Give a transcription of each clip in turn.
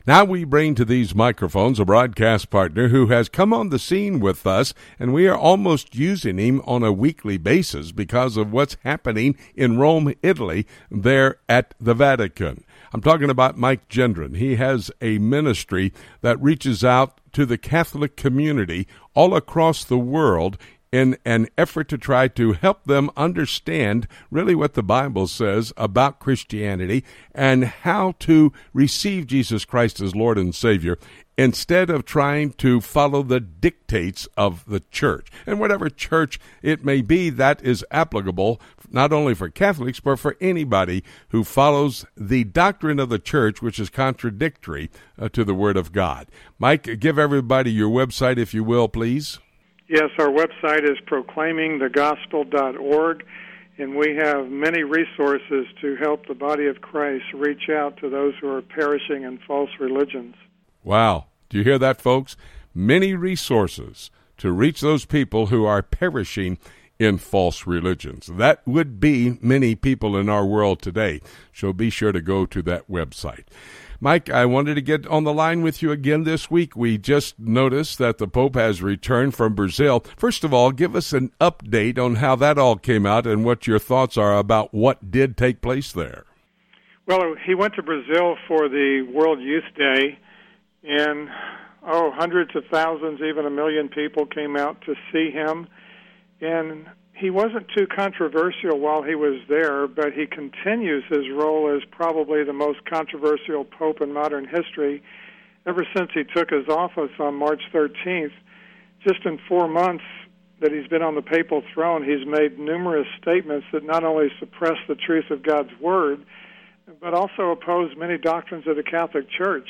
Now we bring to these microphones a broadcast partner who has come on the scene with us, and we are almost using him on a weekly basis because of what's happening in Rome, Italy, there at the Vatican. I'm talking about Mike Gendron. He has a ministry that reaches out to the Catholic community all across the world in an effort to try to help them understand really what the Bible says about Christianity and how to receive Jesus Christ as Lord and Savior instead of trying to follow the dictates of the church. And whatever church it may be, that is applicable not only for Catholics, but for anybody who follows the doctrine of the church, which is contradictory to the Word of God. Mike, give everybody your website, if you will, please. Yes, our website is proclaimingthegospel.org, and we have many resources to help the body of Christ reach out to those who are perishing in false religions. Wow. Do you hear that, folks? Many resources to reach those people who are perishing in false religions. That would be many people in our world today, so be sure to go to that website. Mike, I wanted to get on the line with you again this week. We just noticed that the Pope has returned from Brazil. First of all, give us an update on how that all came out and what your thoughts are about what did take place there. Well, he went to Brazil for the World Youth Day, and hundreds of thousands, even 1 million people came out to see him. And he wasn't too controversial while he was there, but he continues his role as probably the most controversial pope in modern history ever since he took his office on March 13th. Just in 4 months that he's been on the papal throne, he's made numerous statements that not only suppress the truth of God's Word, but also oppose many doctrines of the Catholic Church.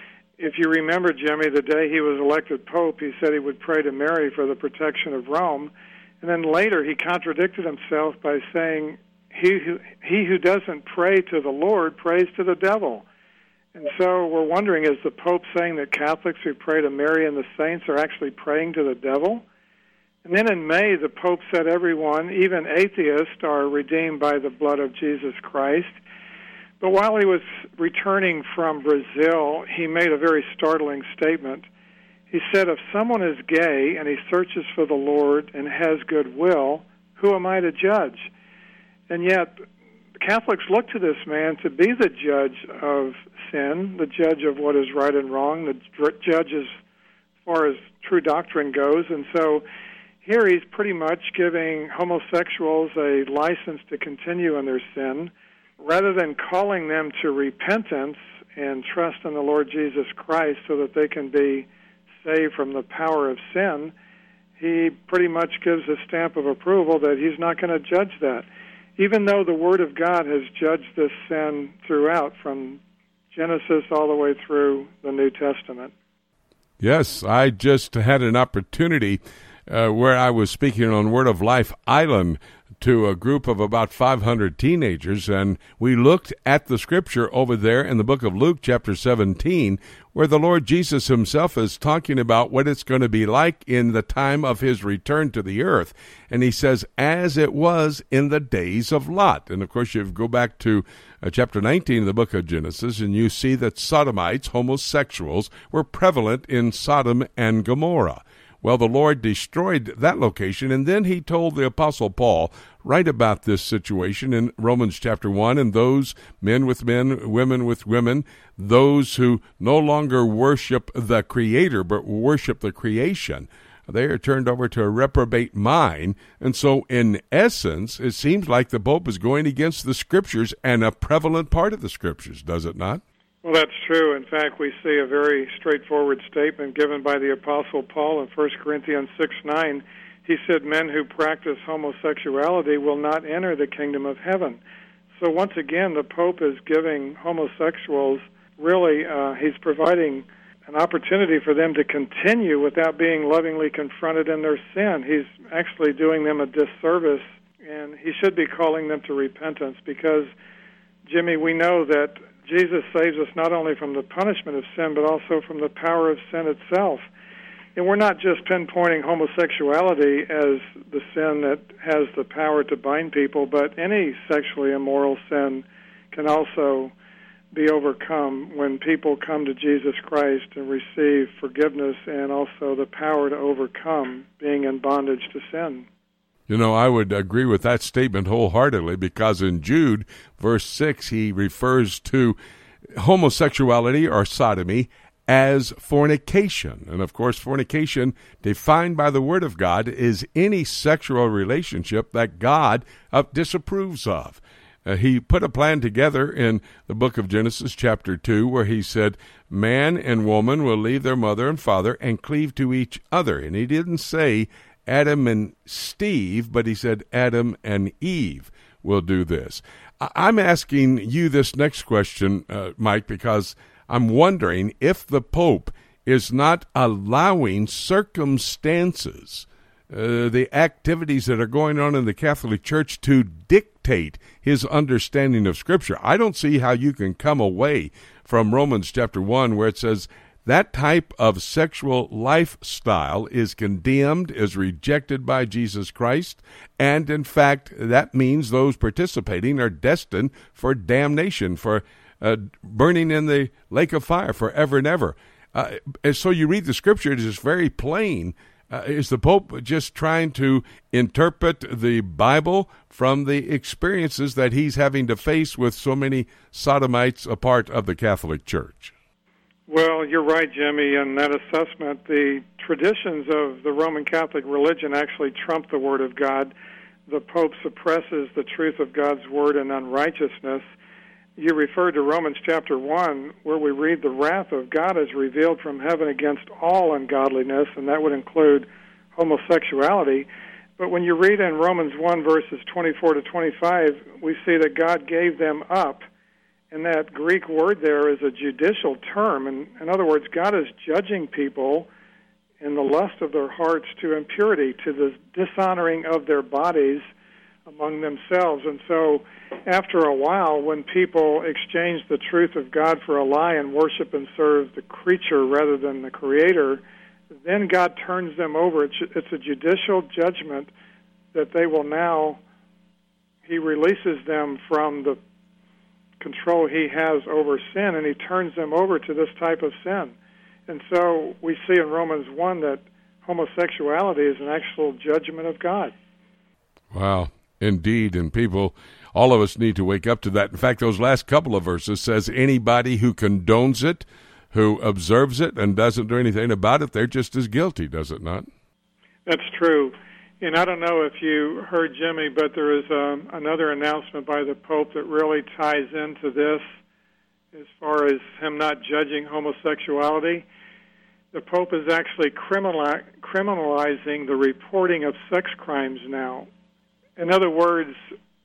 If you remember, Jimmy, the day he was elected pope, he said he would pray to Mary for the protection of Rome. And then later he contradicted himself by saying, he who doesn't pray to the Lord prays to the devil. And so we're wondering, is the Pope saying that Catholics who pray to Mary and the saints are actually praying to the devil? And then in May, the Pope said everyone, even atheists, are redeemed by the blood of Jesus Christ. But while he was returning from Brazil, he made a very startling statement. He said, if someone is gay and he searches for the Lord and has goodwill, who am I to judge? And yet, Catholics look to this man to be the judge of sin, the judge of what is right and wrong, the judge as far as true doctrine goes. And so here he's pretty much giving homosexuals a license to continue in their sin, rather than calling them to repentance and trust in the Lord Jesus Christ so that they can be saved from the power of sin. He pretty much gives a stamp of approval that he's not going to judge that, even though the Word of God has judged this sin throughout, from Genesis all the way through the New Testament. Yes, I just had an opportunity where I was speaking on Word of Life Island to a group of about 500 teenagers, and we looked at the scripture over there in the book of Luke, chapter 17, where the Lord Jesus himself is talking about what it's going to be like in the time of his return to the earth. And he says, as it was in the days of Lot. And of course, you go back to chapter 19 of the book of Genesis, and you see that sodomites, homosexuals, were prevalent in Sodom and Gomorrah. Well, the Lord destroyed that location, and then he told the Apostle Paul, write about this situation in Romans chapter 1, and those men with men, women with women, those who no longer worship the Creator but worship the creation, they are turned over to a reprobate mind. And so, in essence, it seems like the Pope is going against the Scriptures and a prevalent part of the Scriptures, does it not? Well, that's true. In fact, we see a very straightforward statement given by the Apostle Paul in 1 Corinthians 6:9. He said, men who practice homosexuality will not enter the kingdom of heaven. So once again, the Pope is giving homosexuals, really, he's providing an opportunity for them to continue without being lovingly confronted in their sin. He's actually doing them a disservice, and he should be calling them to repentance because, Jimmy, we know that Jesus saves us not only from the punishment of sin, but also from the power of sin itself. And we're not just pinpointing homosexuality as the sin that has the power to bind people, but any sexually immoral sin can also be overcome when people come to Jesus Christ and receive forgiveness and also the power to overcome being in bondage to sin. You know, I would agree with that statement wholeheartedly, because in Jude, verse 6, he refers to homosexuality or sodomy as fornication. And of course, fornication, defined by the Word of God, is any sexual relationship that God disapproves of. He put a plan together in the book of Genesis chapter 2 where he said, man and woman will leave their mother and father and cleave to each other. And he didn't say Adam and Steve, but he said Adam and Eve will do this. I'm asking you this next question, Mike, because I'm wondering if the Pope is not allowing circumstances, the activities that are going on in the Catholic Church, to dictate his understanding of Scripture. I don't see how you can come away from Romans chapter 1 where it says that type of sexual lifestyle is condemned, is rejected by Jesus Christ, and in fact, that means those participating are destined for damnation, for burning in the lake of fire forever and ever. And so you read the Scripture, it is very plain. Is the Pope just trying to interpret the Bible from the experiences that he's having to face with so many sodomites a part of the Catholic Church? Well, you're right, Jimmy, in that assessment. The traditions of the Roman Catholic religion actually trump the Word of God. The Pope suppresses the truth of God's Word in unrighteousness. You referred to Romans chapter 1, where we read the wrath of God is revealed from heaven against all ungodliness, and that would include homosexuality. But when you read in Romans 1, verses 24 to 25, we see that God gave them up. And that Greek word there is a judicial term. And in other words, God is judging people in the lust of their hearts to impurity, to the dishonoring of their bodies among themselves. And so after a while, when people exchange the truth of God for a lie and worship and serve the creature rather than the Creator, then God turns them over. It's a judicial judgment that they will now, He releases them from the control He has over sin, and He turns them over to this type of sin. And so we see in Romans 1 that homosexuality is an actual judgment of God. Wow, indeed, and people, all of us need to wake up to that. In fact, those last couple of verses says anybody who condones it, who observes it and doesn't do anything about it, they're just as guilty, does it not? That's true. And I don't know if you heard, Jimmy, but there is another announcement by the Pope that really ties into this as far as him not judging homosexuality. The Pope is actually criminalizing the reporting of sex crimes now. In other words,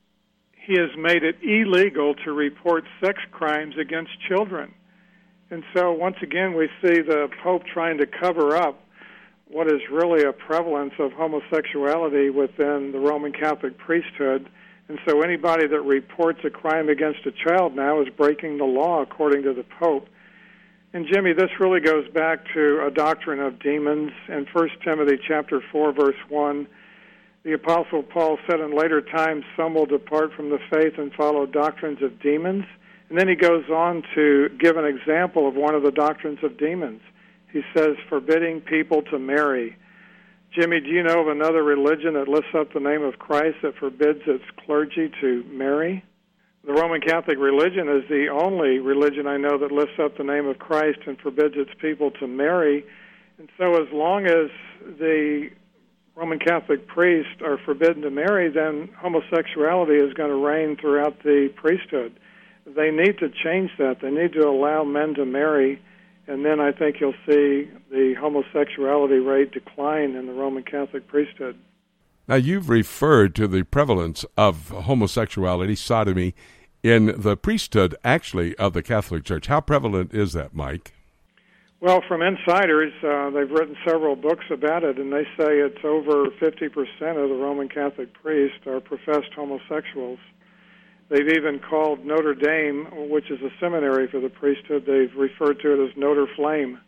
he has made it illegal to report sex crimes against children. And so once again we see the Pope trying to cover up what is really a prevalence of homosexuality within the Roman Catholic priesthood. And so anybody that reports a crime against a child now is breaking the law, according to the Pope. And Jimmy, this really goes back to a doctrine of demons. In 1 Timothy chapter 4, verse 1, the Apostle Paul said, in later times some will depart from the faith and follow doctrines of demons. And then he goes on to give an example of one of the doctrines of demons. He says, forbidding people to marry. Jimmy, do you know of another religion that lifts up the name of Christ that forbids its clergy to marry? The Roman Catholic religion is the only religion I know that lifts up the name of Christ and forbids its people to marry. And so as long as the Roman Catholic priests are forbidden to marry, then homosexuality is going to reign throughout the priesthood. They need to change that. They need to allow men to marry, and then I think you'll see the homosexuality rate decline in the Roman Catholic priesthood. Now, you've referred to the prevalence of homosexuality, sodomy, in the priesthood, actually, of the Catholic Church. How prevalent is that, Mike? Well, from insiders, they've written several books about it, and they say it's over 50% of the Roman Catholic priests are professed homosexuals. They've even called Notre Dame, which is a seminary for the priesthood, they've referred to it as Notre Flame.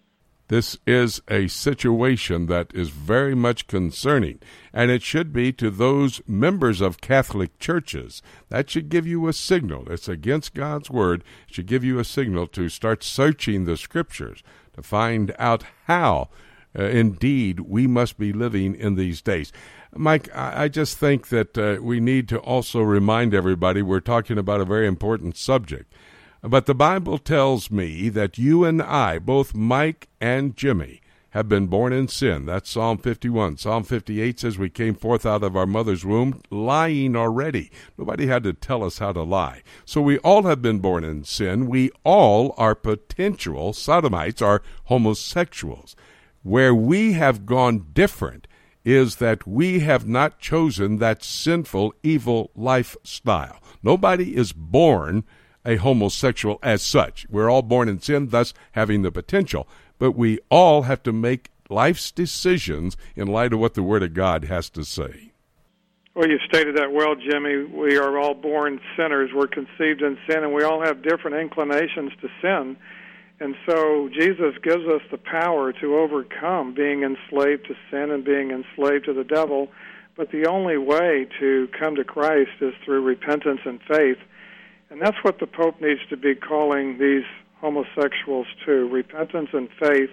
This is a situation that is very much concerning, and it should be to those members of Catholic churches. That should give you a signal. It's against God's word. It should give you a signal to start searching the Scriptures to find out how, indeed, we must be living in these days. Mike, I just think that we need to also remind everybody we're talking about a very important subject. But the Bible tells me that you and I, both Mike and Jimmy, have been born in sin. That's Psalm 51. Psalm 58 says we came forth out of our mother's womb lying already. Nobody had to tell us how to lie. So we all have been born in sin. We all are potential sodomites, are homosexuals. Where we have gone different is that we have not chosen that sinful, evil lifestyle. Nobody is born a homosexual as such. We're all born in sin, thus having the potential. But we all have to make life's decisions in light of what the Word of God has to say. Well, you stated that well, Jimmy. We are all born sinners. We're conceived in sin, and we all have different inclinations to sin. And so Jesus gives us the power to overcome being enslaved to sin and being enslaved to the devil. But the only way to come to Christ is through repentance and faith. And that's what the Pope needs to be calling these homosexuals to, repentance and faith.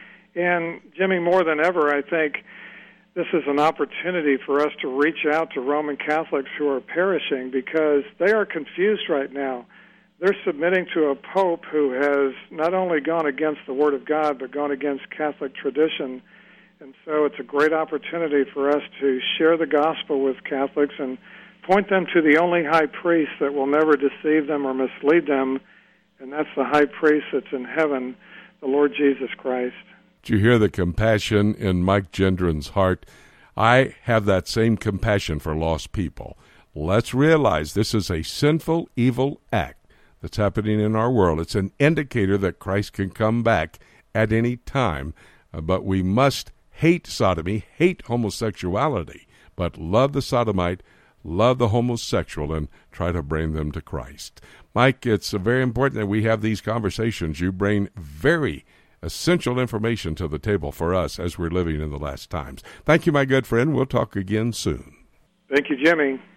And, Jimmy, more than ever, I think this is an opportunity for us to reach out to Roman Catholics who are perishing because they are confused right now. They're submitting to a Pope who has not only gone against the Word of God, but gone against Catholic tradition. And so it's a great opportunity for us to share the gospel with Catholics and point them to the only high priest that will never deceive them or mislead them, and that's the high priest that's in heaven, the Lord Jesus Christ. Did you hear the compassion in Mike Gendron's heart? I have that same compassion for lost people. Let's realize this is a sinful, evil act that's happening in our world. It's an indicator that Christ can come back at any time, but we must hate sodomy, hate homosexuality, but love the sodomite, love the homosexual, and try to bring them to Christ. Mike, it's very important that we have these conversations. You bring very essential information to the table for us as we're living in the last times. Thank you, my good friend. We'll talk again soon. Thank you, Jimmy.